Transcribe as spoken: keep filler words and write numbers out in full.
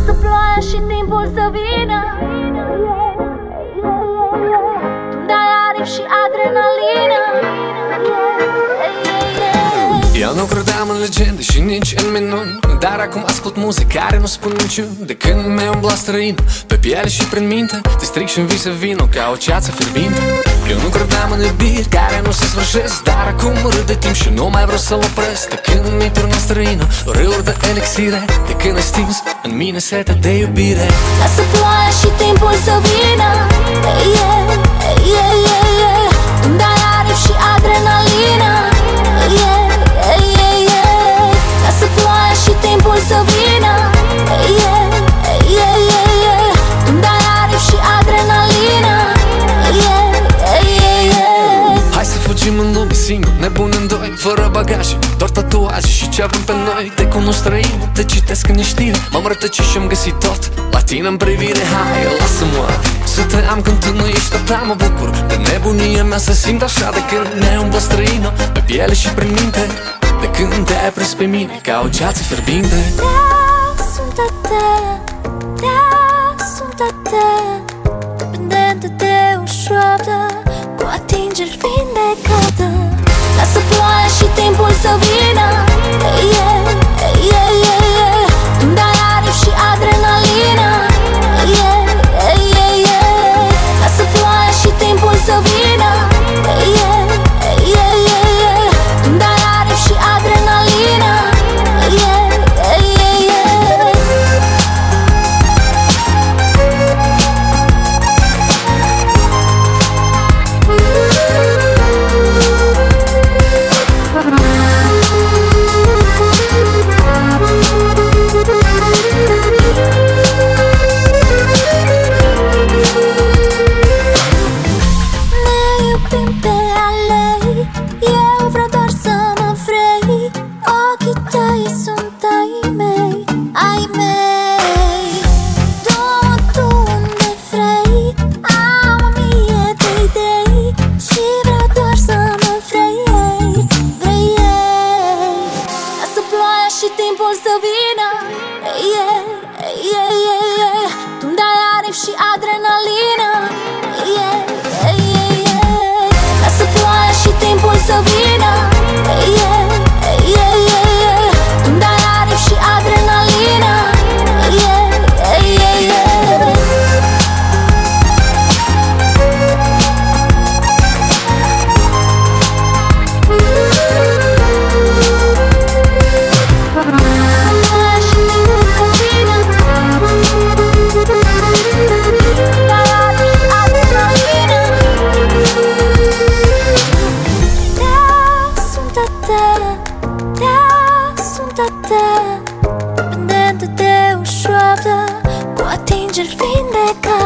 Lasă ploaia și timpul să vină. Tu-mi dai aripi și adrenalină. Eu nu credeam în legende și nici în minuni, dar acum ascult muzică care nu spun niciun. De când mi-ai umblat străin, pe piele și prin minte, te stric și-n vise vino ca o ceață fierbinte. Eu nu credeam în iubiri care nu se sfârșesc, dar acum râd de timp și nu mai vreau să-l opresc. De când mi-ai turnat străină râuri de elixire, de când ai stins în mine setea de iubire. Lasă ploaia și timpul să vină. Yeah, yeah, yeah, yeah. Tu-mi dai aripi și adrenalină. Yeah, yeah, yeah. Lasă ploaia și timpul să vină. Yeah, yeah, yeah, yeah. Tu-mi dai aripi și adrenalină. Yeah, yeah, yeah. Hai să fugim în lume singur, nebun în doi, fără bagaje, doar tatuaje și ce avem pe noi. Te cunosc străin, te citesc în știri, m-am rătăcit și-am găsit tot la tine în privire. Hai, lasă-mă să te am când tu nu ești, atâta mă bucur de nebunia mea să simt așa. De când ne umblă străină pe piele și prin minte, de când te-ai aprins pe mine ca o ceață fierbinte. Da, sunt a ta, da, sunt a ta, dependentă de o șoaptă, cu atingeri vindecată. Lasă ploaia și timpul să vină. Yeah, yeah, yeah, yeah. Tu-mi dai aripi și adrenalină. Yeah, yeah, yeah. Lasă ploaia și timpul să vină. Yeah, yeah, yeah, yeah. Tu-mi dai aripi și adrenalină. Yeah, yeah, yeah. Și timpul să vină. Yeah, yeah, yeah, yeah. Tu-mi dai aripi și adrenalină. Yeah, yeah, yeah. Lasă ploaia și timpul să vină. Yeah, yeah, yeah, yeah. Tu-mi dai aripi și adrenalină. Yeah, yeah, yeah. Dependentă de o șoaptă, cu atingeri vindecate.